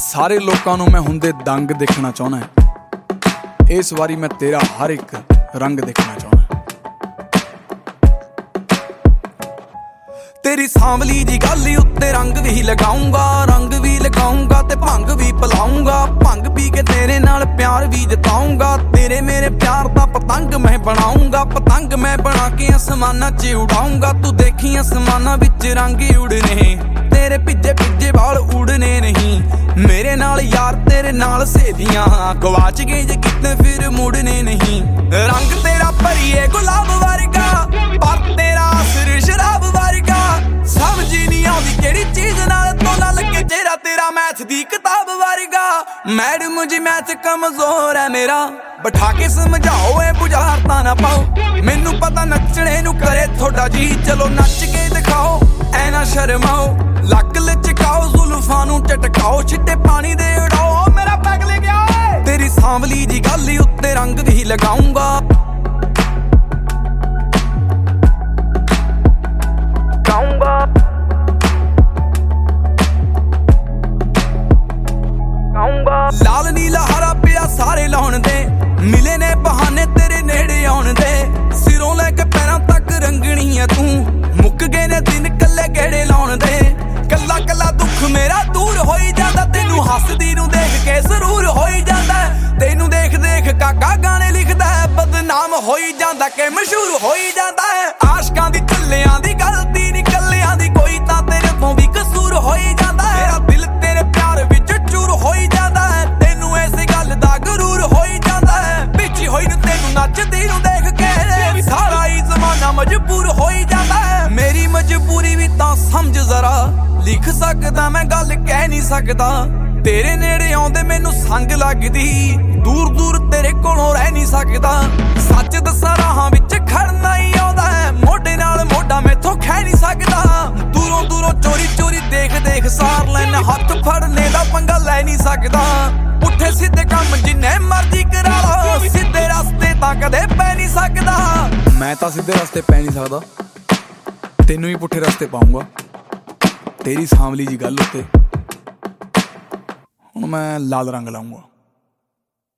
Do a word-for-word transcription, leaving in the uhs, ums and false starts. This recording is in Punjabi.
ਸਾਰੇ ਲੋਕਾਂ ਨੂੰ ਮੈਂ ਹੁੰਦੇ ਦੰਗ ਦੇਖਣਾ ਚਾਹੁੰਦਾ। ਇਸ ਵਾਰੀ ਮੈਂ ਤੇਰਾ ਹਰ ਇੱਕ ਰੰਗ ਦੇਖਣਾ ਚਾਹੁੰਦਾ। ਤੇਰੀ ਸਾਂਵਲੀ ਦੀ ਗੱਲ ਉੱਤੇ ਰੰਗ ਵੀ ਲਗਾਉਂਗਾ, ਰੰਗ ਵੀ ਲਗਾਉਂਗਾ ਤੇ ਭੰਗ ਵੀ ਪਿਲਾਉਂਗਾ। ਭੰਗ ਪੀ ਕੇ ਤੇਰੇ ਨਾਲ ਪਿਆਰ ਵੀ ਜਤਾਉਂਗਾ। ਤੇਰੇ ਮੇਰੇ ਪਿਆਰ ਦਾ ਪਤੰਗ ਮੈਂ ਬਣਾਉਂਗਾ, ਪਤੰਗ ਮੈਂ ਬਣਾ ਕੇ ਅਸਮਾਨਾਂ 'ਚ ਉਡਾਉਂਗਾ। ਤੂੰ ਦੇਖੀ ਅਸਮਾਨਾਂ ਵਿੱਚ ਰੰਗ ਉਡਨੇ, ਤੇਰੇ ਭਿੱਜੇ ਭਿੱਜੇ ਵਾਲ ਉਡਨੇ ਨਹੀਂ। ਮੇਰੇ ਨਾਲ ਯਾਰ ਤੇਰੇ ਨਾਲ ਸਹੇਲੀਆਂ ਗਵਾਚ ਗਏ ਜੇ ਕਿਤੇ ਫਿਰ ਮੁੜਨੇ ਨਹੀਂ। ਰੰਗ ਤੇਰਾ ਭਰੀਏ ਗੁਲਾਬ ਵਰਗਾ, ਪਰ ਤੇਰਾ ਅਸਰ ਸ਼ਰਾਬ ਵਰਗਾ। ਸਮਝ ਨਹੀਂ ਆਉਂਦੀ ਕਿਹੜੀ ਚੀਜ਼ ਨਾਲ ਤੋਲਾ ਲੱਗੇ, ਚਿਹਰਾ ਤੇਰਾ ਮੈਥ ਦੀ ਕਿਤਾਬ ਵਰਗਾ। ਮੈਡਮ ਜੀ ਮੈਥ ਕਮਜ਼ੋਰ ਹੈ ਮੇਰਾ, ਬਿਠਾ ਕੇ ਸਮਝਾਓ ਇਹ ਬੁਝਾਰਤਾਂ ਨਾ ਪਾਓ। ਮੈਨੂੰ ਪਤਾ ਨੱਚਣੇ ਨੂੰ ਕਰੇ ਤੁਹਾਡਾ ਜੀ, ਚਲੋ ਨੱਚ ਕੇ ਦਿਖਾਓ ਐ ਨਾ ਸ਼ਰਮਾਓ। ਲੱਕ ਲਚਕਾਓ ਜ਼ੁਲਫਾਂ ਨੂੰ ਝਟਕਾਓ, ਛਿੱਟੇ ਪਾਣੀ ਦੇ ਉਡਾਓ ਮੇਰਾ ਪੈਗ ਲੈ ਗਿਆ ਓਏ। ਤੇਰੀ ਸਾਂਵਲੀ ਦੀ ਗੱਲ ਉੱਤੇ ਰੰਗ ਵੀ ਲਗਾਉਂਗਾ, ਲਾਲ ਨੀਲਾ ਹਰਾ ਪਿਆ ਸਾਰੇ ਲਾਉਣ ਦੇ, ਮਿਲੇ ਨੇ ਬਹਾਨੇ ਤੇਰੇ ਨੇੜੇ ਆਉਣ ਦੇ। ਸਿਰੋਂ ਲੈ ਕੇ ਪੈਰਾਂ ਤੱਕ ਰੰਗਣੀ ਐ ਤੂੰ, ਮੁੱਕ ਗਏ ਨੇ ਦਿਨ ਕੱਲੇ ਗੇੜੇ ਲਾਉਣ ਦੇ। ਕੱਲਾ ਕੱਲਾ ਦੁੱਖ ਮੇਰਾ ਦੂਰ ਹੋਈ ਜਾਂਦਾ, ਤੈਨੂੰ ਹੱਸਦੀ ਨੂੰ ਦੇਖ ਕੇ ਸਰੂਰ ਹੋਈ ਜਾਂਦਾ। ਤੈਨੂੰ ਦੇਖ ਦੇਖ ਕਾਕਾ ਗਾਣੇ ਲਿਖਦਾ ਹੈ, ਬਦਨਾਮ ਹੋਈ ਜਾਂਦਾ ਕਿ ਮਸ਼ਹੂਰ ਹੋਈ ਜਾਂਦਾ ਹੈ। ਆਸ਼ਕਾਂ ਦੀ ਝੱਲਿਆਂ ਦੀ ਗਲਤੀ ਨੀ ਕੱਲਿਆਂ ਦੀ, ਕੋਈ ਤਾਂ ਤੇਰੇ ਤੋਂ ਵੀ ਕਸੂਰ ਹੋਈ ਜਾਂਦਾ ਹੈ। ਮੇਰਾ ਦਿਲ ਤੇਰੇ ਪਿਆਰ ਵਿੱਚ ਚੂਰ ਹੋਈ ਜਾਂਦਾ ਹੈ, ਤੈਨੂੰ ਇਸ ਗੱਲ ਦਾ ਗਰੂਰ ਹੋਈ ਜਾਂਦਾ ਹੈ। ਪਿੱਛੇ ਹੋਈ ਨੂੰ ਤੈਨੂੰ ਨੱਚਦੀ ਨੂੰ ਦੇਖ ਕੇ ਸਾਰਾ ਹੀ ਜ਼ਮਾਨਾ ਮਜਬੂਰ ਹੋਈ ਜਾਂਦਾ ਹੈ। ਮੇਰੀ ਮਜਬੂਰੀ ਵੀ ਤਾਂ ਸਮਝ ਜ਼ਰਾ, ਲਿਖ ਸਕਦਾ ਮੈਂ ਗੱਲ ਕਹਿ ਨਹੀਂ ਸਕਦਾ। ਤੇਰੇ ਨੇੜੇ ਆਉਂਦੇ ਮੈਨੂੰ ਸੰਗ ਲੱਗਦੀ, ਦੂਰ ਦੂਰ ਤੇਰੇ ਕੋਲੋਂ ਰਹਿ ਨਹੀਂ ਸਕਦਾ। ਸੱਚ ਦੱਸਾਂ ਰਾਹਾਂ ਵਿੱਚ ਖੜਨਾ ਹੀ ਆਉਂਦਾ ਹੈ, ਮੋਢੇ ਨਾਲ ਮੋਢਾ ਮੈਥੋਂ ਖਹਿ ਨਹੀਂ ਸਕਦਾ। ਦੂਰੋਂ ਦੂਰੋਂ ਚੋਰੀ ਚੋਰੀ ਦੇਖ ਦੇਖ ਸਾਰ ਲੈਣ, ਹੱਥ ਫੜਨੇ ਦਾ ਪੰਗਾ ਲੈ ਨਹੀਂ ਸਕਦਾ। ਪੁੱਠੇ ਸਿੱਧੇ ਕੰਮ ਜਿੰਨੇ ਮਰਜ਼ੀ ਕਰਾ ਲਓ, ਸਿੱਧੇ ਰਸਤੇ ਤਾਂ ਕਦੇ ਪੈ ਨਹੀਂ ਸਕਦਾ। ਮੈਂ ਤਾਂ ਸਿੱਧੇ ਰਸਤੇ ਪੈ ਨਹੀਂ ਸਕਦਾ, ਤੈਨੂੰ ਹੀ ਪੁੱਠੇ ਰਸਤੇ ਪਾਉਂਗਾ। ਤੇਰੀ ਸਾਂਵਲੀ ਜੀ ਗੱਲ ਉੱਤੇ ਹੁਣ ਮੈਂ ਲਾਲ ਰੰਗ ਲਾਉਂਗਾ।